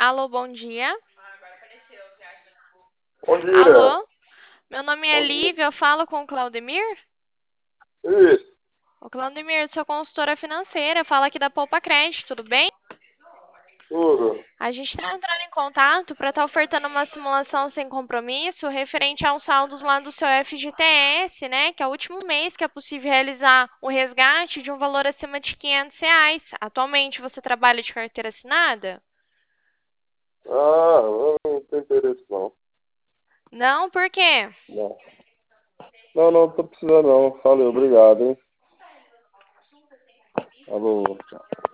Alô, bom dia. Bom dia. Alô, meu nome é Bom dia. Lívia, eu falo com o Claudemir. Isso, O Claudemir, sou consultora financeira, fala aqui da Poupa Crédito, tudo bem? tudo. A gente está entrando em contato para estar ofertando uma simulação sem compromisso referente aos saldos lá do seu FGTS, né? Que é o último mês que é possível realizar o resgate de um valor acima de R$ 500. Atualmente você trabalha de carteira assinada? Eu não tenho interesse não. Não, por quê? Não, não tô precisando não. Valeu, obrigado, hein? Alô, tchau.